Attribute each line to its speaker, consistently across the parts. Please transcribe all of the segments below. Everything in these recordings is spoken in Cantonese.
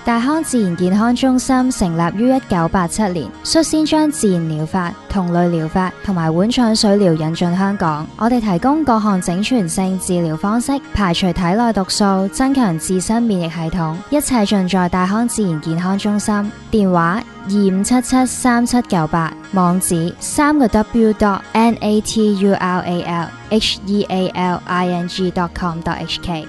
Speaker 1: 大康自然健康中心成立於1987年，率先將自然療法、同類療法同埋碗腸水療引進香港。我哋提供各項整全性治療方式，排除體內毒素，增強自身免疫系統，一切盡在大康自然健康中心。電話25773798，網址www.natural-healing.com.hk。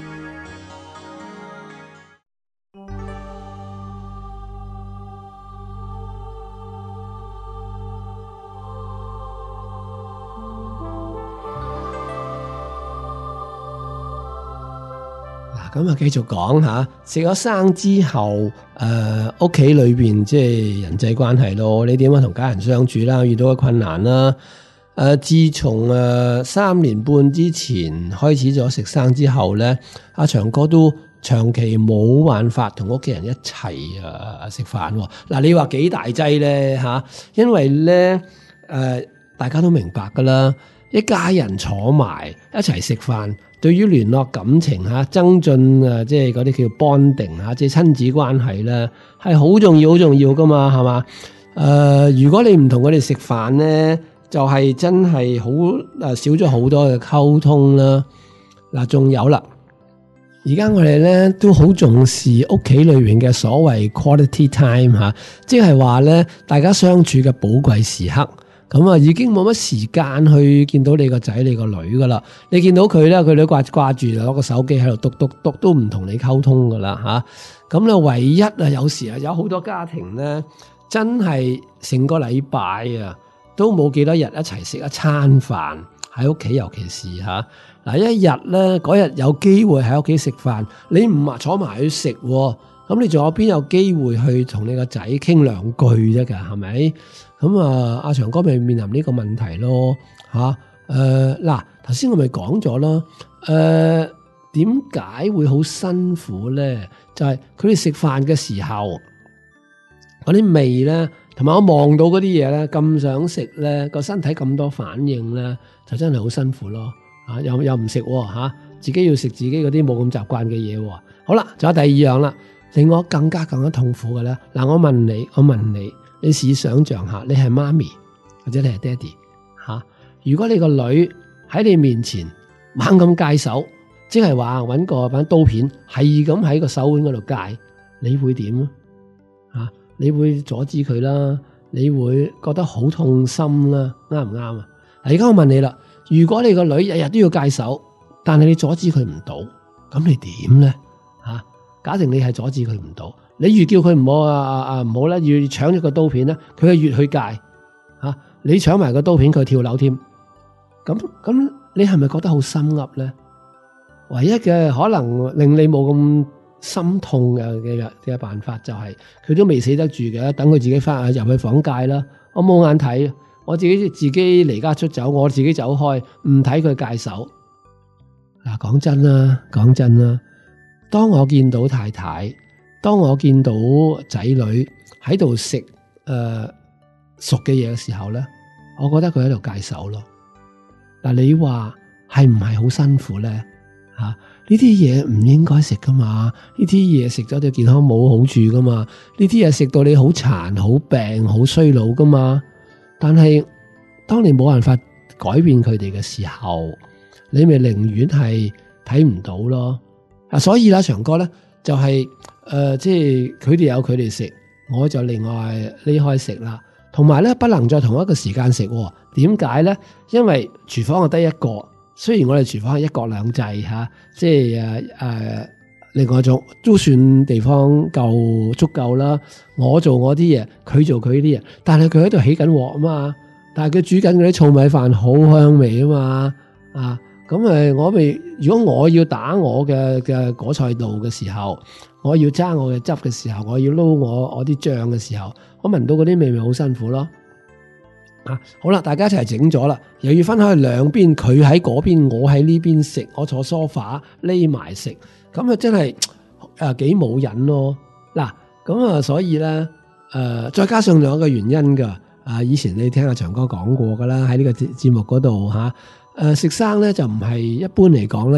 Speaker 2: 咁啊，繼續講下食咗生之後，屋企裏邊即係人際關係咯，你點樣同家人相處啦？遇到嘅困難啦，自從3年半之前開始咗食生之後咧，阿長哥都長期冇辦法同屋企人一齊食飯。嗱，你話幾大劑咧吓？因為咧大家都明白噶啦，一家人坐埋一齊食飯。對於聯絡感情增進即係嗰啲叫 bonding 即係親子關係咧，係好重要好重要噶嘛，係嘛？如果你唔同佢哋食飯咧，就係真係好少咗好多嘅溝通啦。嗱，仲有啦，而家我哋咧都好重視屋企裏面嘅所謂 quality time 即係話咧大家相處嘅寶貴時刻。咁啊，已經冇乜時間去見到你個仔你個女噶啦。你見到佢咧，佢都掛住攞個手機喺度篤都唔同你溝通噶啦吓。咁咧，唯一有時有好多家庭咧，真係成個禮拜都冇幾多日一齊食一餐飯喺屋企，尤其是嗱一日咧嗰日有機會喺屋企食飯，你唔話坐埋去食，咁你仲有邊有機會去同你個仔傾兩句啫？㗎係咪？咁阿長哥咪面臨呢個問題咯嗱，頭先我咪講咗咯，點解會好辛苦咧？就係佢哋食飯嘅時候，嗰啲味咧，同埋我望到嗰啲嘢咧，咁想食咧，個身體咁多反應咧，就真係好辛苦咯。又唔食自己要食自己嗰啲冇咁習慣嘅嘢。好啦，仲有第二樣啦，令我更加痛苦嘅咧。嗱，我問你，你試想像下，你係媽咪或者你係爹哋如果你個女喺你面前猛咁戒手，即係話揾個把刀片係咁喺個手腕嗰度戒，你會點你會阻止佢啦，你會覺得好痛心啦，啱唔啱啊？而家我問你啦，如果你個女日日都要戒手，但係你阻止佢唔到，咁你點咧假定你係阻止佢唔到，你越叫佢唔好唔好咧，越搶咗個刀片咧，佢係越去戒你搶埋個刀片，佢跳樓添。咁你係咪覺得好心噏咧？唯一嘅可能令你冇咁心痛嘅辦法就係佢都未死得住嘅，等佢自己翻入去房戒啦。我冇眼睇，我自己離家出走，我自己走開，唔睇佢戒手。嗱，講真啦，當我見到太太，當我見到仔女喺度食熟嘅嘢嘅時候咧，我覺得佢喺度戒手咯。嗱，你話係唔係好辛苦咧？呢啲嘢唔應該食噶嘛，呢啲嘢食咗對健康冇好處噶嘛，呢啲嘢食到你好殘、好病、好衰老噶嘛。但係當你冇辦法改變佢哋嘅時候，你咪寧願係睇唔到咯。所以啦，長哥咧就係即係佢哋有佢哋食，我就另外離開食啦。同埋咧，不能再同一個時間食。點解咧？因為廚房係得一個，雖然我哋廚房係一國兩制即係另外種都算地方足夠啦。我做我啲嘢，佢做佢啲嘢，但係佢喺度起緊鑊啊嘛，但係佢煮緊嗰啲糙米飯好香味啊嘛咁如果我要打我嘅果菜道嘅時候，我要揸我嘅汁嘅時候，我要撈我啲醬嘅時候，我聞到嗰啲味咪好辛苦咯。好啦，大家一齊整咗啦，又要分開兩邊，佢喺嗰邊，我喺呢邊食，我坐梳化匿埋食，咁真係幾冇癮咯。嗱，咁所以咧再加上兩個原因噶，以前你聽阿長哥講過噶啦，喺呢個節目嗰度食生咧就唔係一般嚟講咧，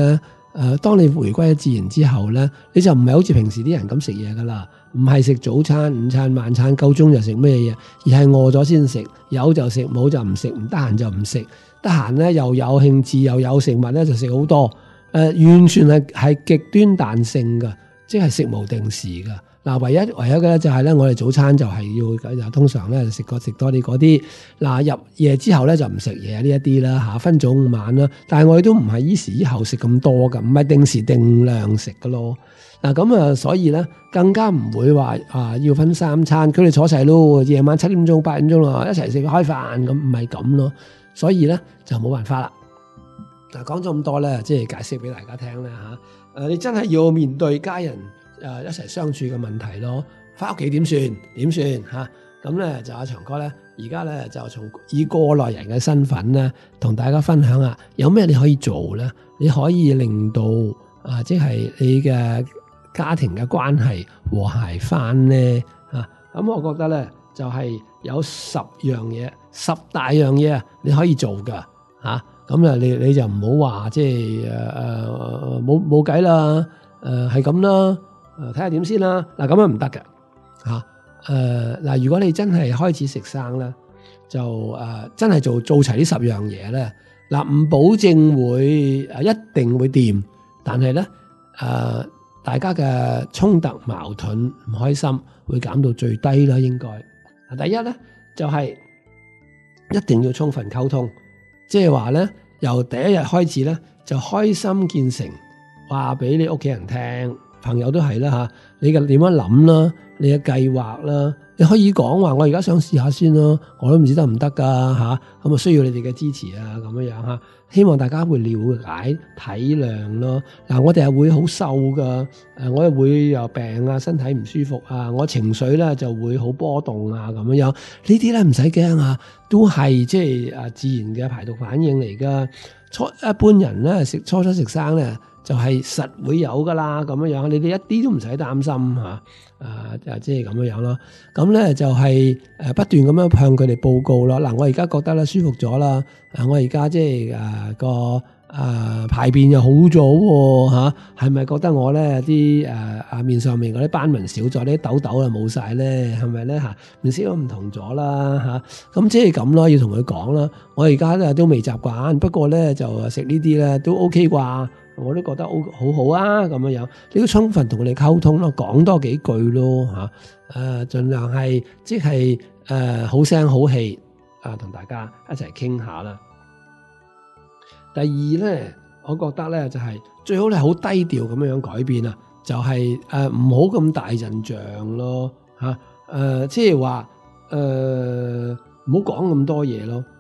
Speaker 2: 當你回歸咗自然之後咧，你就唔係好似平時啲人咁食嘢噶啦，唔係食早餐、午餐、晚餐，夠鐘就食咩嘢，而係餓咗先食，有就食，冇就唔食，唔得閒就唔食，得閒咧又有興致又有食物咧就食好多，完全係極端彈性噶，即係食無定時噶。嗱，唯一嘅咧就係咧，我哋早餐就係要通常咧食多啲嗰啲。嗱，入夜之後咧就唔食嘢呢一啲啦嚇，分早午晚啦。但係我哋都唔係依時依後食咁多噶，唔係定時定量食噶咯。嗱咁啊，所以咧更加唔會話要分三餐。佢哋坐齊咯，夜晚7點鐘、8點鐘咯，一齊食開飯咁，唔係咁咯。所以咧就冇辦法啦。嗱，講咗咁多咧，即係解釋俾大家聽咧嚇。你真係要面對家人。一齊相處嘅問題咯，翻屋企點算嚇？咁咧就阿長哥咧，而家咧就從以過來人嘅身份咧，同大家分享下有咩你可以做咧？你可以令到即係你嘅家庭嘅關係和諧翻咧嚇。咁我覺得咧就係有10大樣嘢你可以做噶嚇。咁啊你就唔好話即係冇計啦，係咁啦。睇下點先啦，嗱咁樣唔得嘅嚇。嗱，如果你真係開始食生咧，就真係做齊呢10樣嘢咧，嗱唔保證會一定會掂，但係咧大家嘅衝突、矛盾、唔開心會減到最低啦，應該。第一咧就係一定要充分溝通，即係話咧由第一日開始咧就開心見誠，話俾你屋企人聽。朋友都係啦嚇，你嘅點樣諗啦，你嘅計劃啦，你可以講話我而家想試下先咯，我都唔知得唔得噶嚇，咁啊需要你哋嘅支持啊咁樣樣嚇，希望大家會了解體諒咯。嗱，我哋係會好瘦噶，我又會有病啊，身體唔舒服啊，我情緒咧就會好波動啊咁樣樣，呢啲咧唔使驚啊，都係即係自然嘅排毒反應嚟噶。一般人咧初初食生咧。就係實會有噶啦，咁樣樣，你哋一啲都唔使擔心嚇，即係咁樣樣咯。咁咧就係不斷咁樣向佢哋報告咯。嗱，我而家覺得咧舒服咗啦，我而家即係個排便又好咗喎嚇，係咪覺得我咧啲面上面嗰啲斑紋少咗，啲痘痘啊冇晒咧，係咪咧嚇？面色都唔同咗啦嚇，咁即係咁咯，要同佢講啦。我而家咧都未習慣，不過咧就食呢啲咧都 OK 啩。我都覺得好好啊，咁樣樣，你要充分同佢哋溝通咯，講多幾句咯嚇，盡量係即係好聲好氣同大家一齊傾下啦。第二咧，我覺得咧就係最好你好低調咁樣樣改變啊，就係唔好咁大陣仗咯嚇，即係話唔好講咁多嘢咯，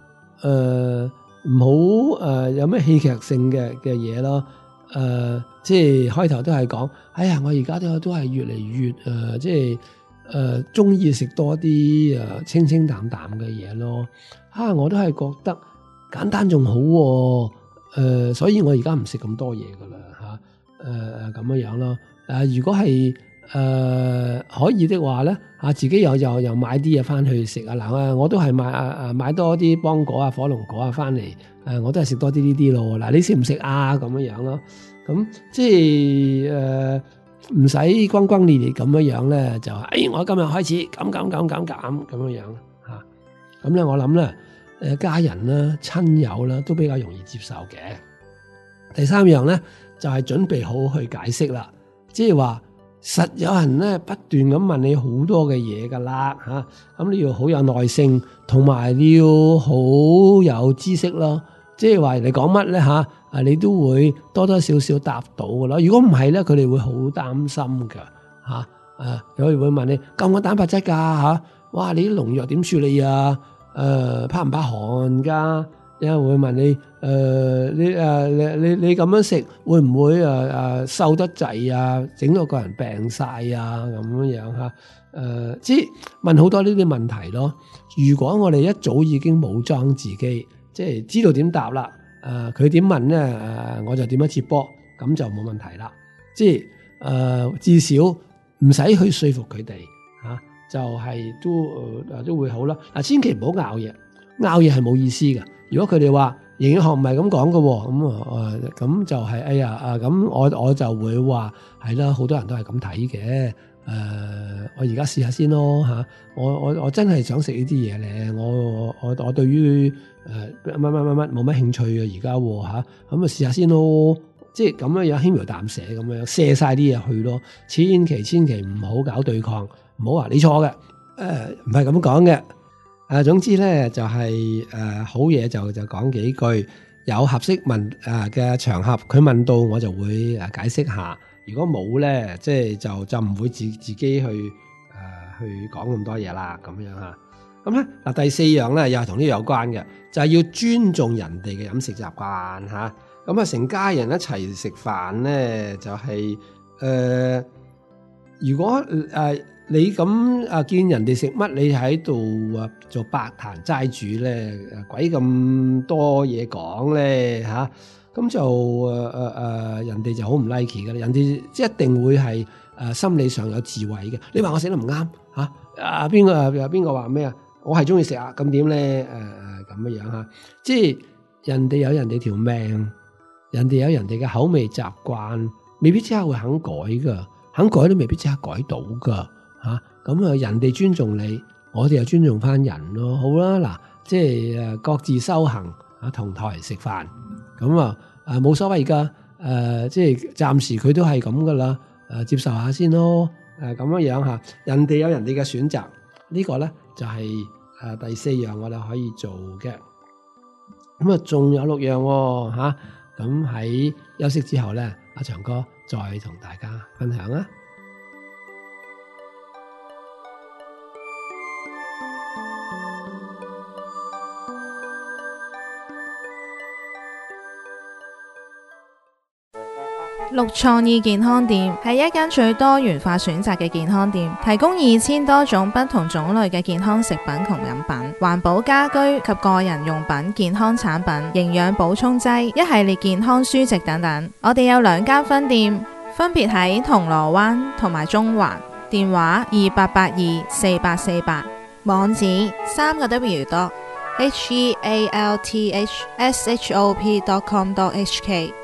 Speaker 2: 唔好有咩戲劇性嘅嘢咯。即係開頭都係講，哎呀，我而家都係越嚟越即係中意食多啲清清淡淡嘅嘢咯。我都係覺得簡單仲好喎，所以我而家唔食咁多嘢噶啦嚇，咁樣樣咯。如果係可以的話咧，自己又買啲嘢翻去食啊。嗱，我都係買多啲芒果啊、火龍果啊翻嚟，我都係食多啲呢啲咯。嗱，你食唔食啊？咁樣樣咯。咁即係唔使轟轟烈烈咁樣樣咧，就我今日開始減咁樣樣嚇。咁咧我諗咧，家人啦、親友啦都比較容易接受嘅。第三樣咧就係準備好去解釋啦，即係話實有人咧不斷咁問你好多嘅嘢噶啦嚇，咁你要好有耐性，同埋你要好有知識咯。即係話你講乜咧嚇，你都會多多少少答到噶咯。如果唔係咧，佢哋會好擔心噶嚇。有人會問你夠唔夠蛋白質㗎嚇？哇！你啲農藥點處理啊？怕唔怕寒㗎？有人會問你你咁樣食會唔會瘦得滯啊？整到個人病晒啊咁樣嚇？即係問好多呢啲問題咯。如果我哋一早已經武裝自己，即係知道點答啦，佢點問咧，我就點樣接波，咁就冇問題啦。即係至少唔使去說服佢哋嚇，就係都會好啦。嗱，千祈唔好拗嘢係冇意思嘅。如果佢哋話營養學唔係咁講嘅，咁就係哎呀咁我就會話係啦，好多人都係咁睇嘅。我而家試下先咯嚇，我真係想食呢啲嘢咧，我對於乜冇乜興趣嘅而家嚇，咁試下先咯，即係咁樣輕描淡寫咁樣卸晒啲嘢去咯，千祈唔好搞對抗，唔好話你錯嘅，唔係咁講嘅，總之咧就係好嘢就講幾句，有合適問嘅場合，佢問到我就會解釋下。如果冇咧，即係就唔會自己去講咁多嘢啦，咁樣嚇。咁咧嗱，第四樣咧又係同呢個有關嘅，就係要尊重人哋嘅飲食習慣嚇。咁成家人一齊食飯咧，就係如果你咁見人哋食乜，你喺度做百壇齋主咧，鬼咁多嘢講咧嚇。咁就人哋就好唔 like 嘅啦，人哋即係一定會係心理上有智慧嘅。你話我食得唔啱嚇？邊個話咩啊？我係中意食啊，咁點咧？咁樣嚇，即係人哋有人哋條命，人哋有人哋嘅口味習慣，未必即刻會肯改噶，肯改都未必即刻改到噶嚇。咁人哋尊重你，我哋又尊重翻人咯。好啦，嗱，即係各自修行同台食飯。咁冇所謂噶，即係暫時佢都係咁噶啦，接受下先咯，咁樣嚇。人哋有人哋嘅選擇，呢個咧就係第四樣我哋可以做嘅。咁仲有6樣喎嚇。咁喺休息之後咧，阿長哥再同大家分享啊。
Speaker 3: 綠創意健康店係一間最多元化選擇嘅健康店，提供2000多種不同種類嘅健康食品同飲品、環保家居及個人用品、健康產品、營養補充劑、一系列健康書籍等等。我哋有2間分店，分別喺銅鑼灣同埋中環，電話28824848，網址3W.healthshop.com.hk。